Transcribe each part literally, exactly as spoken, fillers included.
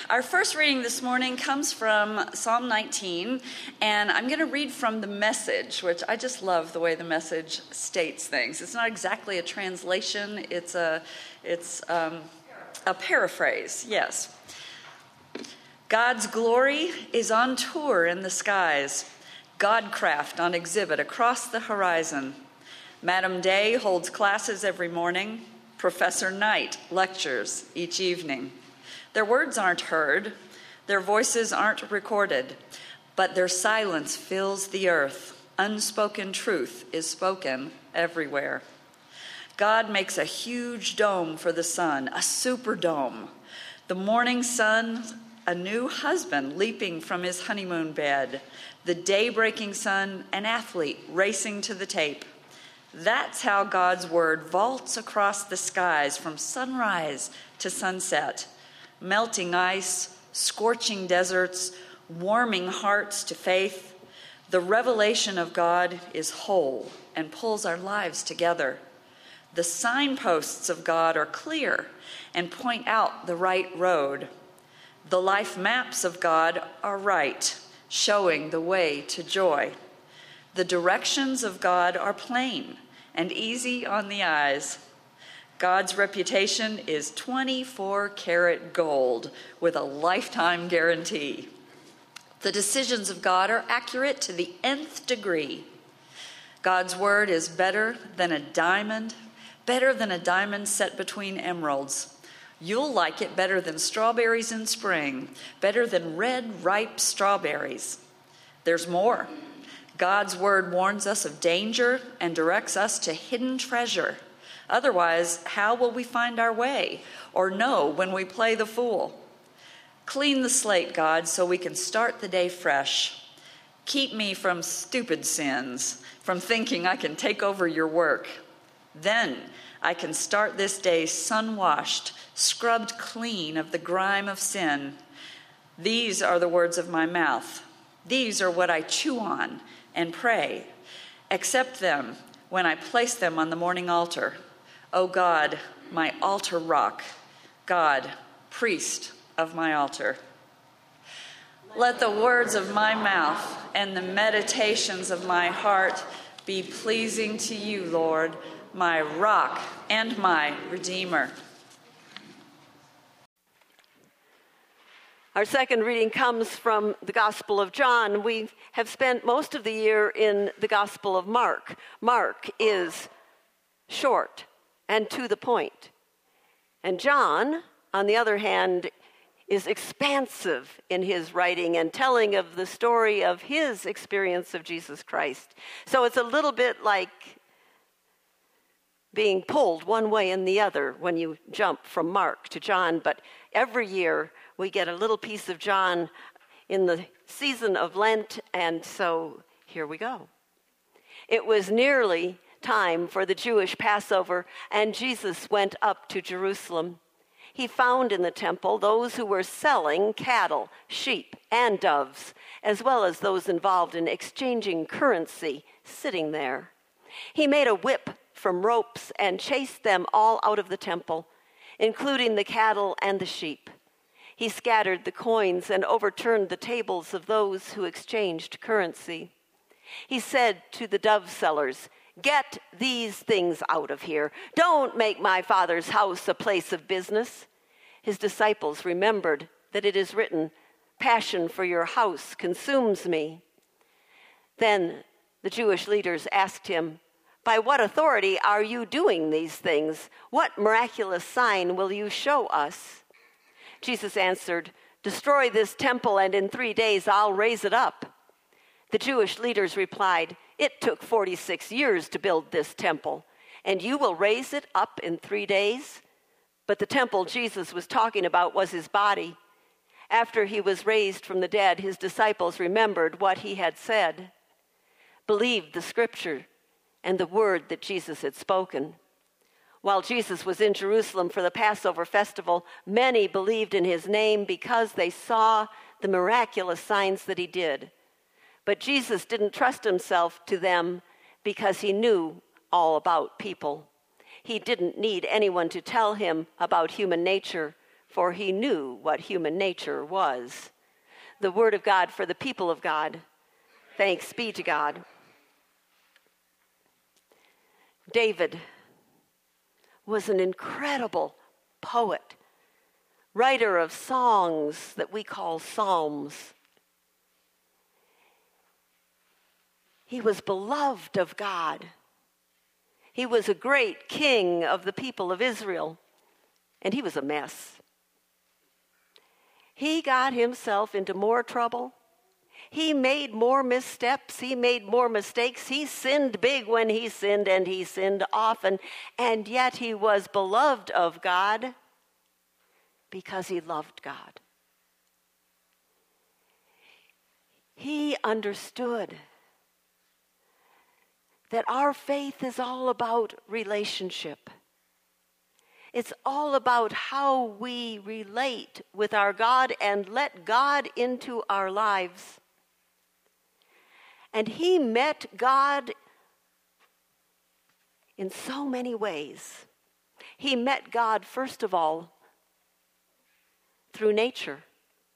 Our first reading this morning comes from Psalm nineteen, and I'm going to read from the Message, which I just love the way the Message states things. It's not exactly a translation, it's a, it's um, a paraphrase, yes. God's glory is on tour in the skies, Godcraft on exhibit across the horizon. Madam Day holds classes every morning, Professor Knight lectures each evening. Their words aren't heard, their voices aren't recorded, but their silence fills the earth. Unspoken truth is spoken everywhere. God makes a huge dome for the sun, a superdome. The morning sun, a new husband leaping from his honeymoon bed. The day-breaking sun, an athlete racing to the tape. That's how God's word vaults across the skies from sunrise to sunset. Melting ice, scorching deserts, warming hearts to faith. The revelation of God is whole and pulls our lives together. The signposts of God are clear and point out the right road. The life maps of God are right, showing the way to joy. The directions of God are plain and easy on the eyes. God's reputation is twenty-four karat gold with a lifetime guarantee. The decisions of God are accurate to the nth degree. God's word is better than a diamond, better than a diamond set between emeralds. You'll like it better than strawberries in spring, better than red, ripe strawberries. There's more. God's word warns us of danger and directs us to hidden treasure. Otherwise, how will we find our way or know when we play the fool? Clean the slate, God, so we can start the day fresh. Keep me from stupid sins, from thinking I can take over your work. Then I can start this day sun-washed, scrubbed clean of the grime of sin. These are the words of my mouth. These are what I chew on and pray. Accept them when I place them on the morning altar. O God, my altar rock. God, priest of my altar. Let the words of my mouth and the meditations of my heart be pleasing to you, Lord, my rock and my redeemer. Our second reading comes from the Gospel of John. We have spent most of the year in the Gospel of Mark. Mark is short and to the point. And John, on the other hand, is expansive in his writing and telling of the story of his experience of Jesus Christ. So it's a little bit like being pulled one way and the other when you jump from Mark to John, but every year we get a little piece of John in the season of Lent, and so here we go. It was nearly time for the Jewish Passover, and Jesus went up to Jerusalem. He found in the temple those who were selling cattle, sheep, and doves, as well as those involved in exchanging currency sitting there. He made a whip from ropes and chased them all out of the temple, including the cattle and the sheep. He scattered the coins and overturned the tables of those who exchanged currency. He said to the dove sellers, "Get these things out of here. Don't make my Father's house a place of business." His disciples remembered that it is written, "Passion for your house consumes me." Then the Jewish leaders asked him, "By what authority are you doing these things? What miraculous sign will you show us?" Jesus answered, "Destroy this temple, and in three days I'll raise it up." The Jewish leaders replied, "It took forty-six years to build this temple, and you will raise it up in three days?" But the temple Jesus was talking about was his body. After he was raised from the dead, his disciples remembered what he had said, believed the scripture and the word that Jesus had spoken. While Jesus was in Jerusalem for the Passover festival, many believed in his name because they saw the miraculous signs that he did. But Jesus didn't trust himself to them because he knew all about people. He didn't need anyone to tell him about human nature, for he knew what human nature was. The word of God for the people of God. Thanks be to God. David was an incredible poet, writer of songs that we call psalms. He was beloved of God. He was a great king of the people of Israel, and he was a mess. He got himself into more trouble. He made more missteps. He made more mistakes. He sinned big when he sinned, and he sinned often. And yet he was beloved of God because he loved God. He understood that our faith is all about relationship. It's all about how we relate with our God and let God into our lives. And he met God in so many ways. He met God, first of all, through nature.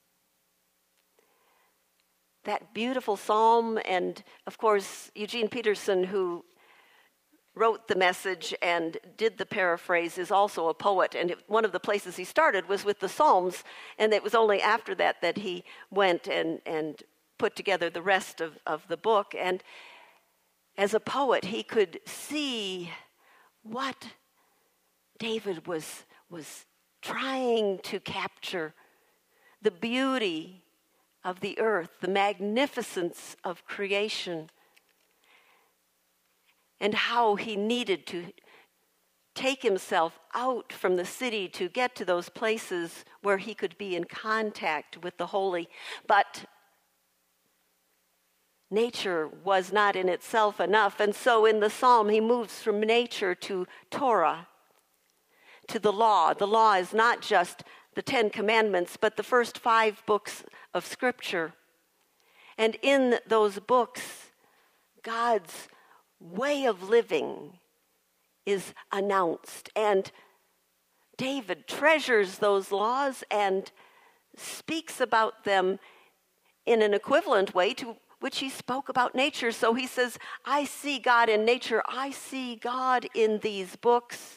That beautiful psalm, and of course, Eugene Peterson, who wrote the message and did the paraphrase, is also a poet. And it, one of the places he started was with the Psalms, and it was only after that that he went and, and put together the rest of, of the book. And as a poet, he could see what David was, was trying to capture, the beauty of the earth, the magnificence of creation, and how he needed to take himself out from the city to get to those places where he could be in contact with the holy. But nature was not in itself enough, and so in the psalm he moves from nature to Torah, to the law. The law is not just the Ten Commandments, but the first five books of Scripture. And in those books, God's way of living is announced. And David treasures those laws and speaks about them in an equivalent way to which he spoke about nature. So he says, I see God in nature. I see God in these books.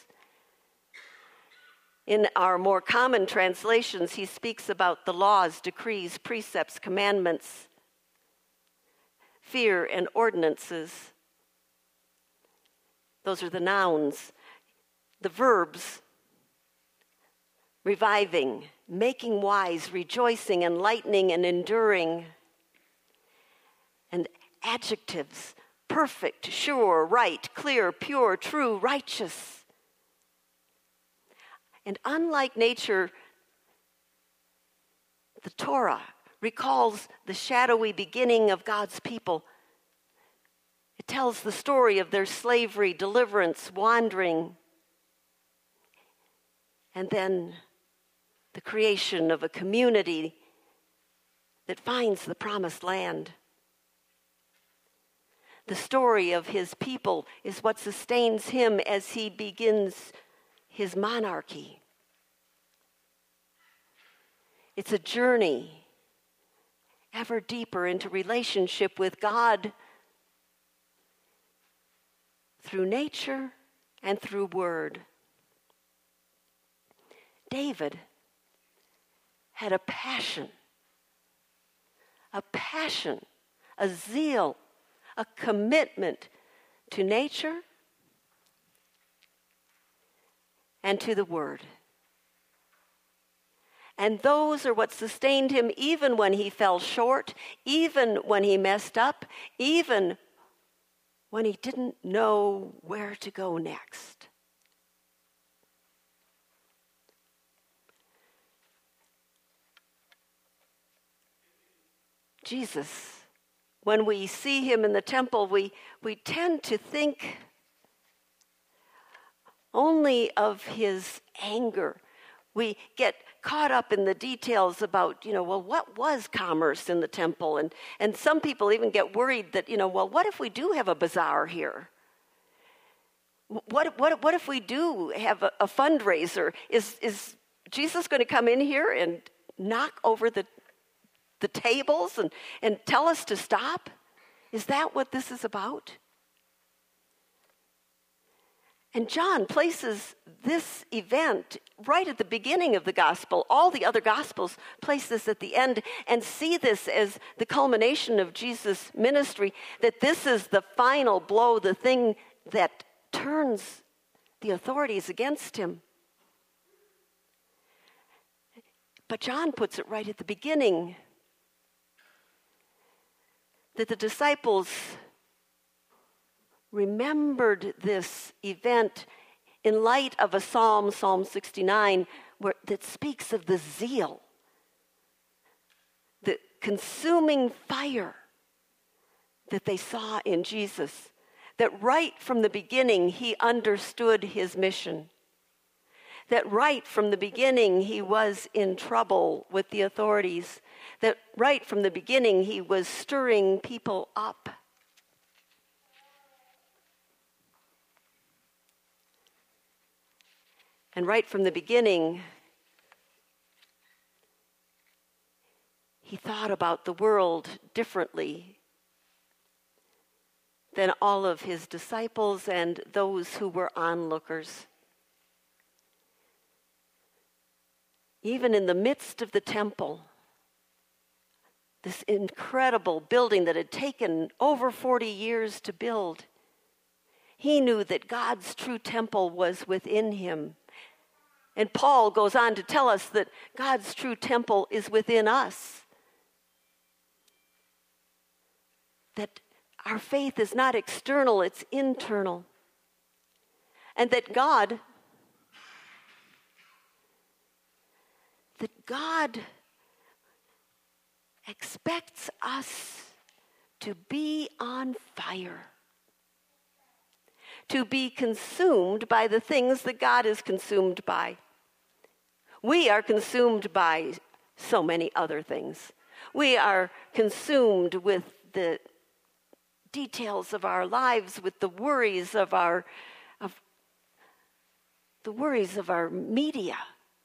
In our more common translations, he speaks about the laws, decrees, precepts, commandments, fear, and ordinances. Those are the nouns. The verbs, reviving, making wise, rejoicing, enlightening, and enduring. And adjectives, perfect, sure, right, clear, pure, true, righteous. And unlike nature, the Torah recalls the shadowy beginning of God's people. It tells the story of their slavery, deliverance, wandering, and then the creation of a community that finds the promised land. The story of his people is what sustains him as he begins his monarchy. It's a journey ever deeper into relationship with God through nature and through word. David had a passion, a passion, a zeal, a commitment to nature and to the word. And those are what sustained him even when he fell short, even when he messed up, even when he didn't know where to go next. Jesus, when we see him in the temple, we, we tend to think only of his anger. We get caught up in the details about, you know, well, what was commerce in the temple? And, and some people even get worried that, you know, well, what if we do have a bazaar here? What, what, what if we do have a, a fundraiser? Is, is Jesus going to come in here and knock over the, the tables and, and tell us to stop? Is that what this is about? And John places this event right at the beginning of the gospel. All the other gospels place this at the end and see this as the culmination of Jesus' ministry, that this is the final blow, the thing that turns the authorities against him. But John puts it right at the beginning, that the disciples remembered this event in light of a psalm, Psalm sixty-nine, where, that speaks of the zeal, the consuming fire that they saw in Jesus, that right from the beginning he understood his mission, that right from the beginning he was in trouble with the authorities, that right from the beginning he was stirring people up. And right from the beginning, he thought about the world differently than all of his disciples and those who were onlookers. Even in the midst of the temple, this incredible building that had taken over forty years to build, he knew that God's true temple was within him. And Paul goes on to tell us that God's true temple is within us. That our faith is not external, it's internal. And that God, that God expects us to be on fire, to be consumed by the things that God is consumed by. We are consumed by so many other things. We are consumed with the details of our lives, with the worries of our of the worries of our media.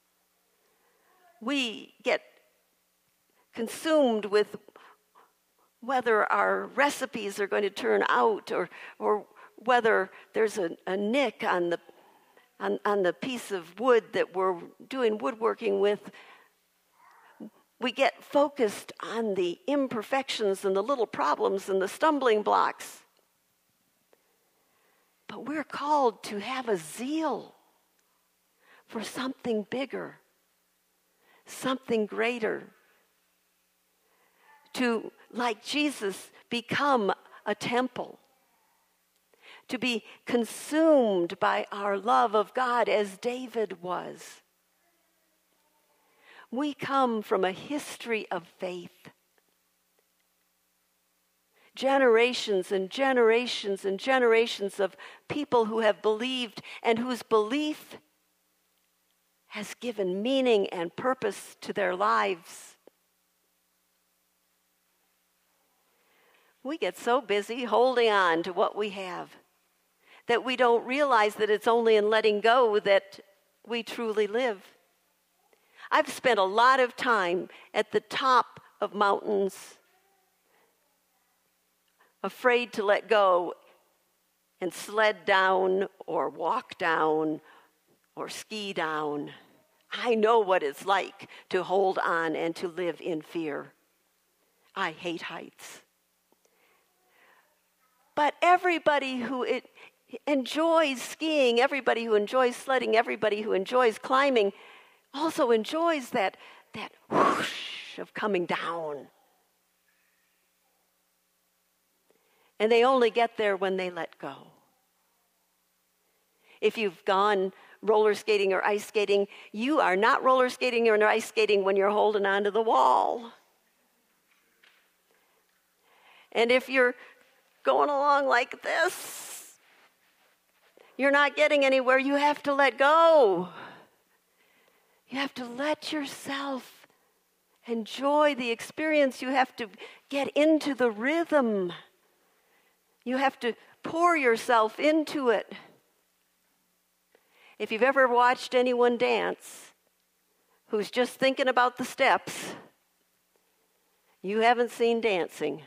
We get consumed with whether our recipes are going to turn out, or or whether there's a, a nick on the on, on the piece of wood that we're doing woodworking with. We get focused on the imperfections and the little problems and the stumbling blocks. But we're called to have a zeal for something bigger, something greater. To, like Jesus, become a temple. To be consumed by our love of God as David was. We come from a history of faith. Generations and generations and generations of people who have believed and whose belief has given meaning and purpose to their lives. We get so busy holding on to what we have that we don't realize that it's only in letting go that we truly live. I've spent a lot of time at the top of mountains, afraid to let go and sled down or walk down or ski down. I know what it's like to hold on and to live in fear. I hate heights. But everybody who it enjoys skiing, everybody who enjoys sledding, everybody who enjoys climbing also enjoys that, that whoosh of coming down. And they only get there when they let go. If you've gone roller skating or ice skating, you are not roller skating or ice skating when you're holding onto the wall. And if you're going along like this, you're not getting anywhere. You have to let go. You have to let yourself enjoy the experience. You have to get into the rhythm. You have to pour yourself into it. If you've ever watched anyone dance, who's just thinking about the steps, you haven't seen dancing.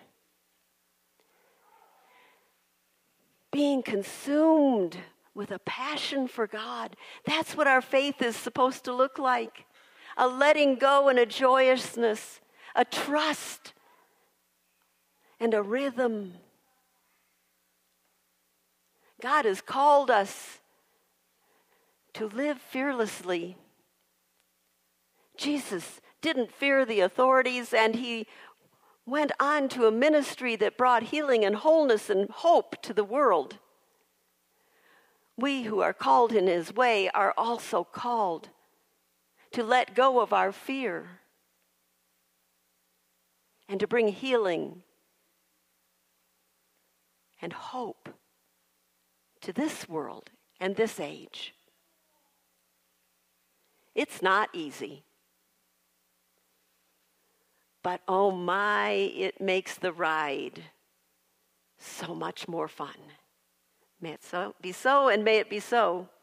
Being consumed with a passion for God. That's what our faith is supposed to look like. A letting go and a joyousness, a trust and a rhythm. God has called us to live fearlessly. Jesus didn't fear the authorities, and he went on to a ministry that brought healing and wholeness and hope to the world. We who are called in his way are also called to let go of our fear and to bring healing and hope to this world and this age. It's not easy. But oh my, it makes the ride so much more fun. May it so be so, and may it be so.